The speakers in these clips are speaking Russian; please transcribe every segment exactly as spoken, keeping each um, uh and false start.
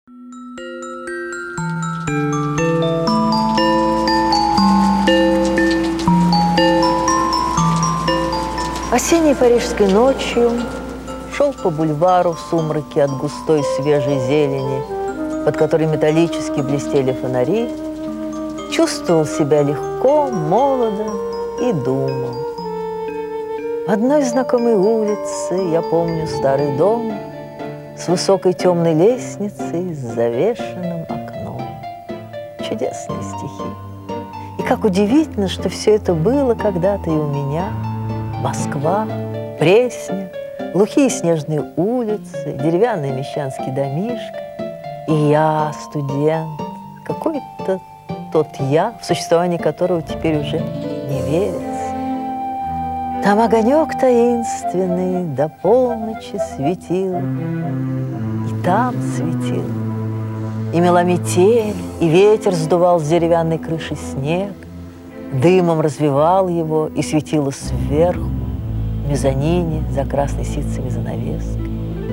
Осенней парижской ночью шел по бульвару в сумраке от густой свежей зелени, под которой металлически блестели фонари, чувствовал себя легко, молодо и думал. В одной знакомой улице я помню старый дом с высокой темной лестницей, с завешенным окном. Чудесные стихи. И как удивительно, что все это было когда-то и у меня. Москва, Пресня, глухие снежные улицы, деревянный мещанский домишко. И я, студент, какой-то тот я, в существовании которого теперь уже не верится. Там огонек таинственный до полночи светил, и там светил. И мела метель, и ветер сдувал с деревянной крыши снег, дымом развивал его, и светило сверху, в мезонине, за красной ситцами занавеской.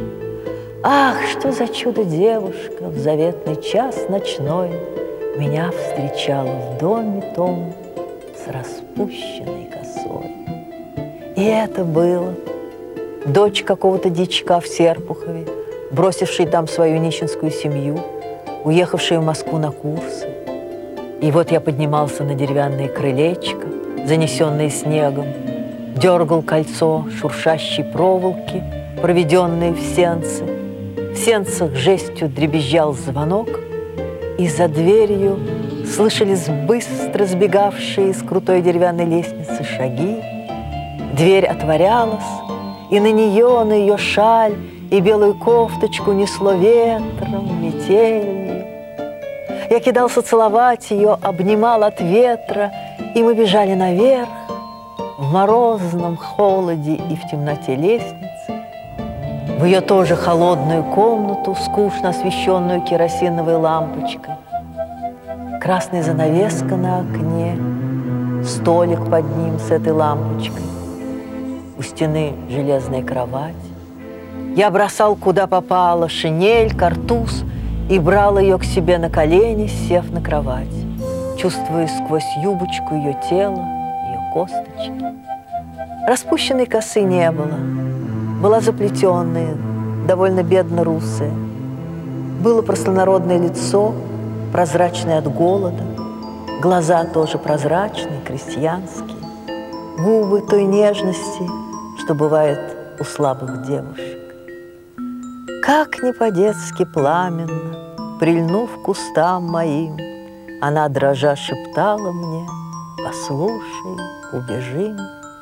Ах, что за чудо-девушка в заветный час ночной меня встречала в доме том с распущенной косой. И это было дочь какого-то дичка в Серпухове, бросившей там свою нищенскую семью, уехавшая в Москву на курсы. И вот я поднимался на деревянное крылечко, занесенное снегом, дергал кольцо шуршащей проволоки, проведенной в сенце. В сенцах жестью дребезжал звонок, и за дверью слышались быстро сбегавшие с крутой деревянной лестницы шаги. Дверь отворялась, и на нее, на ее шаль и белую кофточку несло ветром, метелью. Я кидался целовать ее, обнимал от ветра, и мы бежали наверх, в морозном холоде и в темноте лестницы, в ее тоже холодную комнату, скучно освещенную керосиновой лампочкой. Красная занавеска на окне, столик под ним с этой лампочкой. У стены железная кровать. Я бросал куда попало шинель, картуз и брал ее к себе на колени, сев на кровать, чувствуя сквозь юбочку ее тело, ее косточки. Распущенной косы не было, была заплетенная, довольно бедно русая. Было простонародное лицо, прозрачное от голода, глаза тоже прозрачные, крестьянские, губы той нежности, что бывает у слабых девушек. Как не по-детски пламенно, прильнув к кустам моим, она, дрожа, шептала мне: «Послушай, убежим,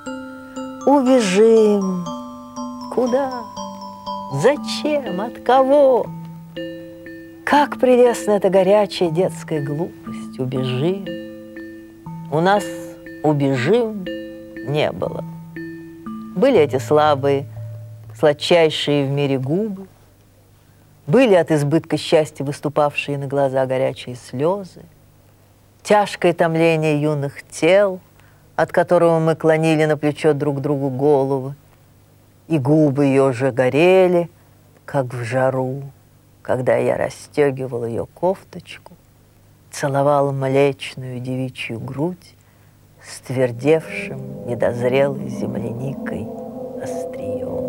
убежим». Куда? Зачем? От кого? Как прелестна эта горячая детская глупость. Убежим. У нас убежим не было. Были эти слабые, сладчайшие в мире губы, были от избытка счастья выступавшие на глаза горячие слезы, тяжкое томление юных тел, от которого мы клонили на плечо друг другу головы, и губы ее уже горели, как в жару, когда я расстегивал ее кофточку, целовал млечную девичью грудь с твердевшим, недозрелой земляникой острием.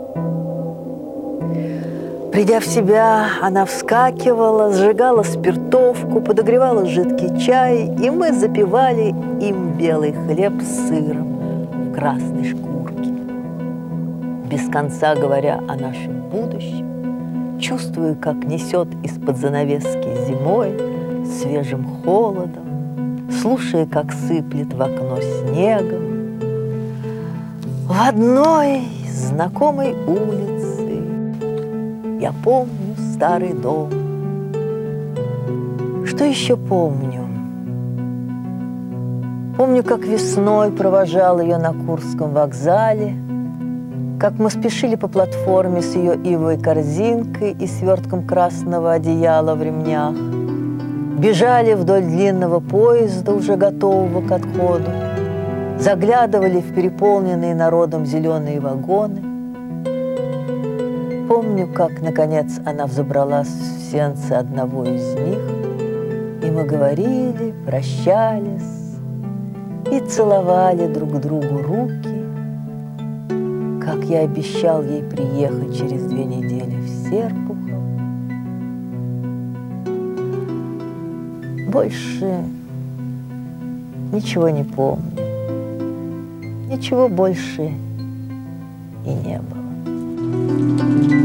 Придя в себя, она вскакивала, сжигала спиртовку, подогревала жидкий чай, и мы запивали им белый хлеб с сыром в красной шкурке. Без конца говоря о нашем будущем, чувствую, как несет из-под занавески зимой свежим холодом, слушая, как сыплет в окно снегом. В одной знакомой улице я помню старый дом. Что еще помню? Помню, как весной провожал ее на Курском вокзале, как мы спешили по платформе с ее ивовой корзинкой и свертком красного одеяла в ремнях, бежали вдоль длинного поезда, уже готового к отходу, заглядывали в переполненные народом зеленые вагоны. помню, как, наконец, она взобралась в сеансы одного из них, и мы говорили, прощались и целовали друг другу руки, как я обещал ей приехать через две недели в Серпухов. Больше ничего не помню. Ничего больше и не было.